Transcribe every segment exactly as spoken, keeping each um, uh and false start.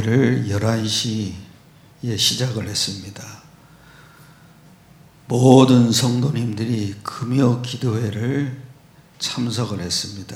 기도회를 열한 시에 시작을 했습니다. 모든 성도님들이 금요 기도회를 참석을 했습니다.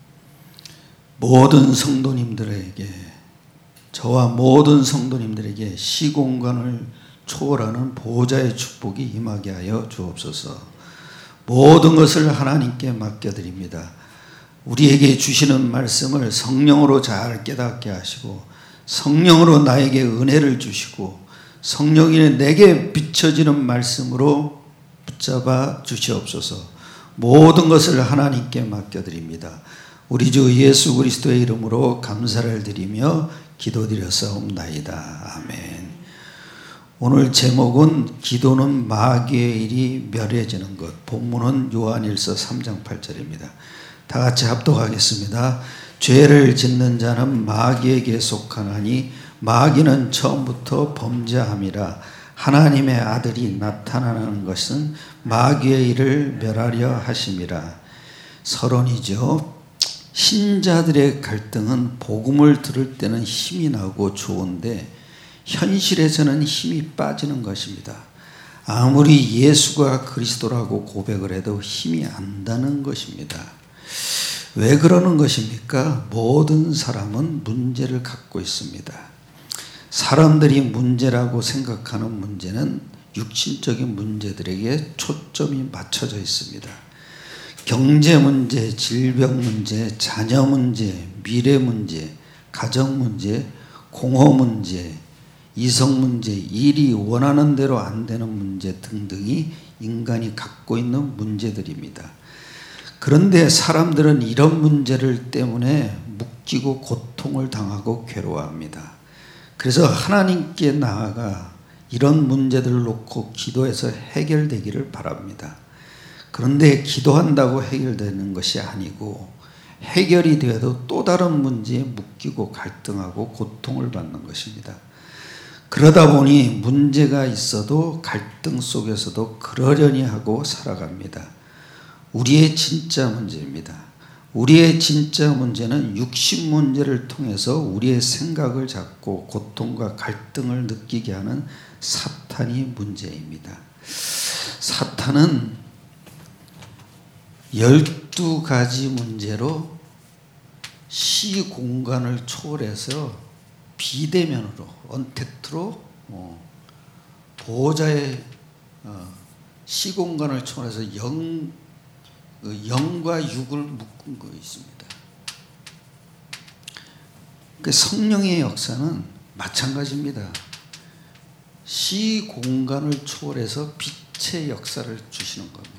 모든 성도님들에게, 저와 모든 성도님들에게 시공간을 초월하는 보호자의 축복이 임하게 하여 주옵소서. 모든 것을 하나님께 맡겨드립니다. 우리에게 주시는 말씀을 성령으로 잘 깨닫게 하시고, 성령으로 나에게 은혜를 주시고, 성령이 내게 비춰지는 말씀으로 붙잡아 주시옵소서. 모든 것을 하나님께 맡겨드립니다. 우리 주 예수 그리스도의 이름으로 감사를 드리며 기도드렸사옵나이다. 아멘. 오늘 제목은 기도는 마귀의 일이 멸해지는 것. 본문은 요한일서 삼 장 팔 절입니다. 다 같이 합독하겠습니다. 죄를 짓는 자는 마귀에게 속하나니 마귀는 처음부터 범죄함이라. 하나님의 아들이 나타나는 것은 마귀의 일을 멸하려 하심이라. 서론이죠. 신자들의 갈등은 복음을 들을 때는 힘이 나고 좋은데 현실에서는 힘이 빠지는 것입니다. 아무리 예수가 그리스도라고 고백을 해도 힘이 안 나는 것입니다. 왜 그러는 것입니까? 모든 사람은 문제를 갖고 있습니다. 사람들이 문제라고 생각하는 문제는 육신적인 문제들에게 초점이 맞춰져 있습니다. 경제 문제, 질병 문제, 자녀 문제, 미래 문제, 가정 문제, 공허 문제, 이성 문제, 일이 원하는 대로 안 되는 문제 등등이 인간이 갖고 있는 문제들입니다. 그런데 사람들은 이런 문제를 때문에 묶이고 고통을 당하고 괴로워합니다. 그래서 하나님께 나아가 이런 문제들을 놓고 기도해서 해결되기를 바랍니다. 그런데 기도한다고 해결되는 것이 아니고 해결이 되어도 또 다른 문제에 묶이고 갈등하고 고통을 받는 것입니다. 그러다 보니 문제가 있어도 갈등 속에서도 그러려니 하고 살아갑니다. 우리의 진짜 문제입니다. 우리의 진짜 문제는 육신 문제를 통해서 우리의 생각을 잡고 고통과 갈등을 느끼게 하는 사탄이 문제입니다. 사탄은 열두 가지 문제로 시공간을 초월해서 비대면으로, 언택트로 어, 보호자의 어, 시공간을 초월해서 영, 영과 육을 묶은 거 있습니다. 그 성령의 역사는 마찬가지입니다. 시공간을 초월해서 빛의 역사를 주시는 겁니다.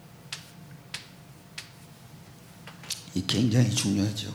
이 굉장히 중요하죠.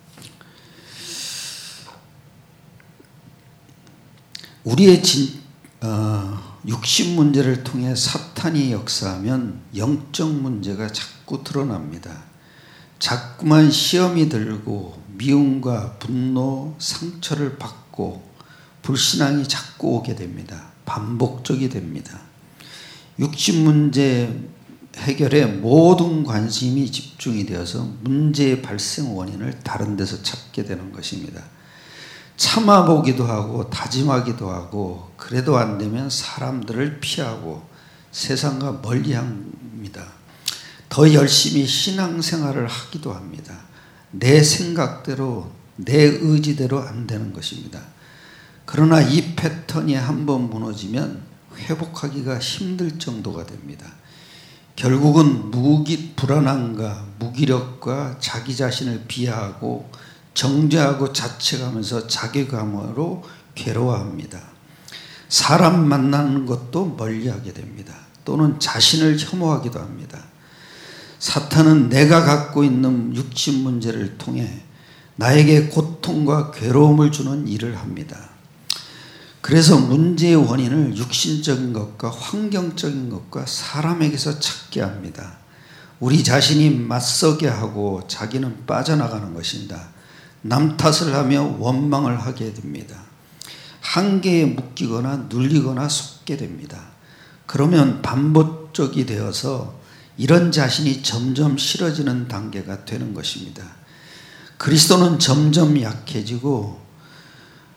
우리의 진, 어, 육신 문제를 통해 사탄이 역사하면 영적 문제가 자꾸 드러납니다. 자꾸만 시험이 들고 미움과 분노, 상처를 받고 불신앙이 자꾸 오게 됩니다. 반복적이 됩니다. 육신 문제 해결에 모든 관심이 집중이 되어서 문제의 발생 원인을 다른 데서 찾게 되는 것입니다. 참아보기도 하고 다짐하기도 하고 그래도 안 되면 사람들을 피하고 세상과 멀리합니다. 더 열심히 신앙생활을 하기도 합니다. 내 생각대로 내 의지대로 안 되는 것입니다. 그러나 이 패턴이 한번 무너지면 회복하기가 힘들 정도가 됩니다. 결국은 무기, 불안함과 무기력과 자기 자신을 비하하고 정죄하고 자책하면서 자괴감으로 괴로워합니다. 사람 만나는 것도 멀리하게 됩니다. 또는 자신을 혐오하기도 합니다. 사탄은 내가 갖고 있는 육신 문제를 통해 나에게 고통과 괴로움을 주는 일을 합니다. 그래서 문제의 원인을 육신적인 것과 환경적인 것과 사람에게서 찾게 합니다. 우리 자신이 맞서게 하고 자기는 빠져나가는 것입니다. 남 탓을 하며 원망을 하게 됩니다. 한계에 묶이거나 눌리거나 속게 됩니다. 그러면 반복적이 되어서 이런 자신이 점점 싫어지는 단계가 되는 것입니다. 그리스도는 점점 약해지고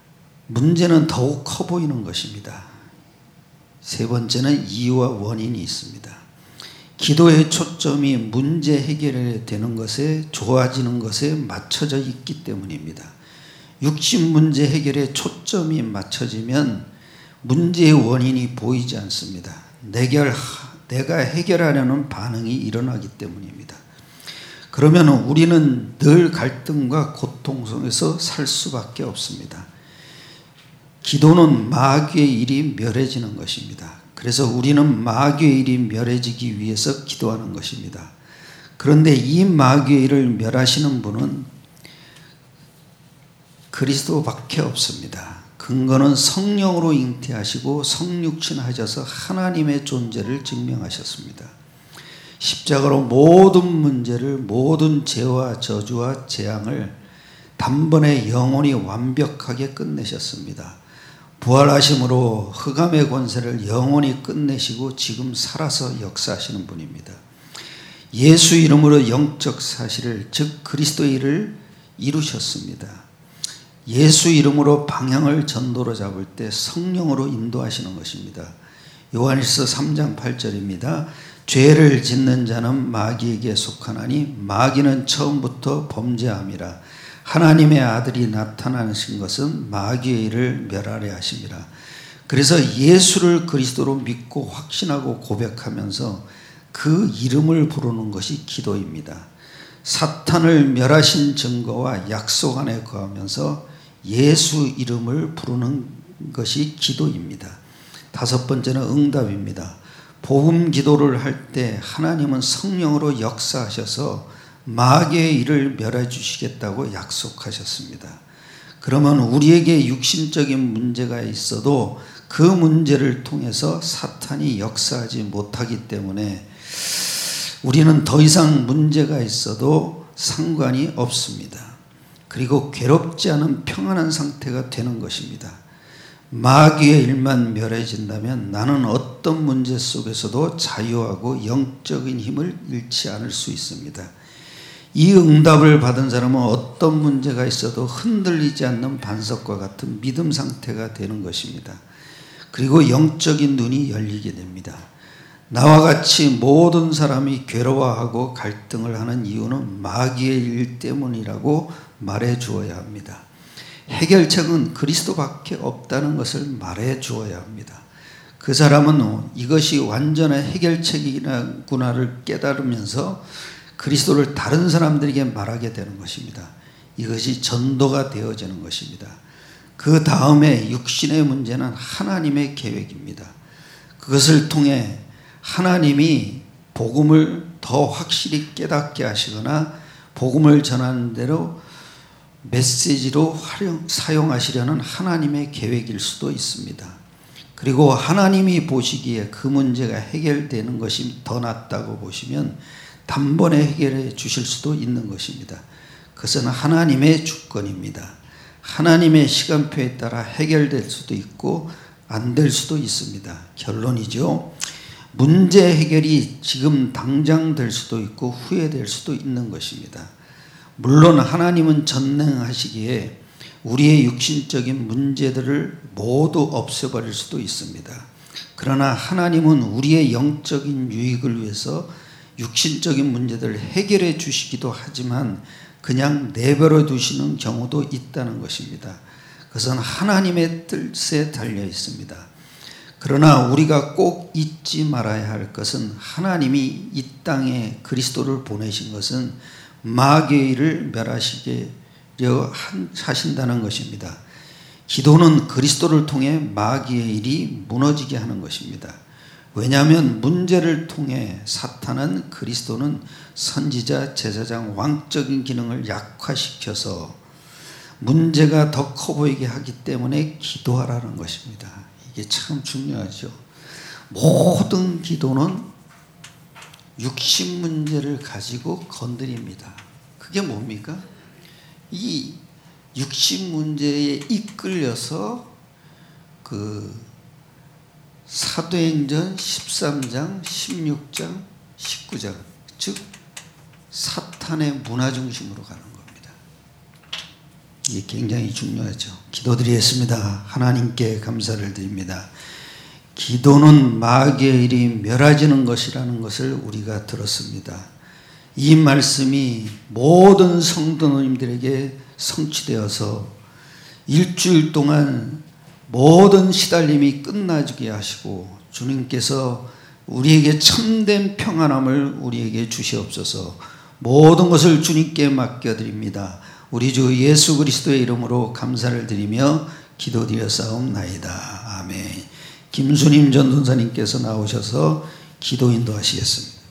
문제는 더욱 커 보이는 것입니다. 세 번째는 이유와 원인이 있습니다. 기도의 초점이 문제 해결이 되는 것에, 좋아지는 것에 맞춰져 있기 때문입니다. 육신 문제 해결에 초점이 맞춰지면 문제의 원인이 보이지 않습니다. 내가, 내가 해결하려는 반응이 일어나기 때문입니다. 그러면 우리는 늘 갈등과 고통 속에서 살 수밖에 없습니다. 기도는 마귀의 일이 멸해지는 것입니다. 그래서 우리는 마귀의 일이 멸해지기 위해서 기도하는 것입니다. 그런데 이 마귀의 일을 멸하시는 분은 그리스도밖에 없습니다. 근거는 성령으로 잉태하시고 성육신하셔서 하나님의 존재를 증명하셨습니다. 십자가로 모든 문제를, 모든 죄와 저주와 재앙을 단번에 영원히 완벽하게 끝내셨습니다. 부활하심으로 흑암의 권세를 영원히 끝내시고 지금 살아서 역사하시는 분입니다. 예수 이름으로 영적 사실을, 즉 그리스도의 일을 이루셨습니다. 예수 이름으로 방향을 전도로 잡을 때 성령으로 인도하시는 것입니다. 요한일서 삼 장 팔 절입니다. 죄를 짓는 자는 마귀에게 속하나니 마귀는 처음부터 범죄함이라. 하나님의 아들이 나타나신 것은 마귀의 일을 멸하려 하심이라. 그래서 예수를 그리스도로 믿고 확신하고 고백하면서 그 이름을 부르는 것이 기도입니다. 사탄을 멸하신 증거와 약속 안에 거하면서 예수 이름을 부르는 것이 기도입니다. 다섯 번째는 응답입니다. 복음 기도를 할 때 하나님은 성령으로 역사하셔서 마귀의 일을 멸해 주시겠다고 약속하셨습니다. 그러면 우리에게 육신적인 문제가 있어도 그 문제를 통해서 사탄이 역사하지 못하기 때문에 우리는 더 이상 문제가 있어도 상관이 없습니다. 그리고 괴롭지 않은 평안한 상태가 되는 것입니다. 마귀의 일만 멸해진다면 나는 어떤 문제 속에서도 자유하고 영적인 힘을 잃지 않을 수 있습니다. 이 응답을 받은 사람은 어떤 문제가 있어도 흔들리지 않는 반석과 같은 믿음 상태가 되는 것입니다. 그리고 영적인 눈이 열리게 됩니다. 나와 같이 모든 사람이 괴로워하고 갈등을 하는 이유는 마귀의 일 때문이라고 말해 주어야 합니다. 해결책은 그리스도밖에 없다는 것을 말해 주어야 합니다. 그 사람은 이것이 완전한 해결책이구나를 깨달으면서 그리스도를 다른 사람들에게 말하게 되는 것입니다. 이것이 전도가 되어지는 것입니다. 그 다음에 육신의 문제는 하나님의 계획입니다. 그것을 통해 하나님이 복음을 더 확실히 깨닫게 하시거나 복음을 전하는 대로 메시지로 활용, 사용하시려는 하나님의 계획일 수도 있습니다. 그리고 하나님이 보시기에 그 문제가 해결되는 것이 더 낫다고 보시면 단번에 해결해 주실 수도 있는 것입니다. 그것은 하나님의 주권입니다. 하나님의 시간표에 따라 해결될 수도 있고 안 될 수도 있습니다. 결론이죠. 문제 해결이 지금 당장 될 수도 있고 후회될 수도 있는 것입니다. 물론 하나님은 전능하시기에 우리의 육신적인 문제들을 모두 없애버릴 수도 있습니다. 그러나 하나님은 우리의 영적인 유익을 위해서 육신적인 문제들을 해결해 주시기도 하지만 그냥 내버려 두시는 경우도 있다는 것입니다. 그것은 하나님의 뜻에 달려 있습니다. 그러나 우리가 꼭 잊지 말아야 할 것은 하나님이 이 땅에 그리스도를 보내신 것은 마귀의 일을 멸하시려 하신다는 것입니다. 기도는 그리스도를 통해 마귀의 일이 무너지게 하는 것입니다. 왜냐하면 문제를 통해 사탄은 그리스도는 선지자, 제사장, 왕적인 기능을 약화시켜서 문제가 더 커 보이게 하기 때문에 기도하라는 것입니다. 이게 참 중요하죠. 모든 기도는 육신 문제를 가지고 건드립니다. 그게 뭡니까? 이 육신 문제에 이끌려서 그 사도행전 십삼 장, 십육 장, 십구 장, 즉 사탄의 문화 중심으로 가는 겁니다. 이게 굉장히 중요하죠. 기도드리겠습니다. 하나님께 감사를 드립니다. 기도는 마귀의 일이 멸해지는 것이라는 것을 우리가 들었습니다. 이 말씀이 모든 성도님들에게 성취되어서 일주일 동안 모든 시달림이 끝나게 하시고 주님께서 우리에게 참된 평안함을 우리에게 주시옵소서. 모든 것을 주님께 맡겨드립니다. 우리 주 예수 그리스도의 이름으로 감사를 드리며 기도드렸사옵나이다. 아멘. 김수님 전도사님께서 나오셔서 기도 인도하시겠습니다.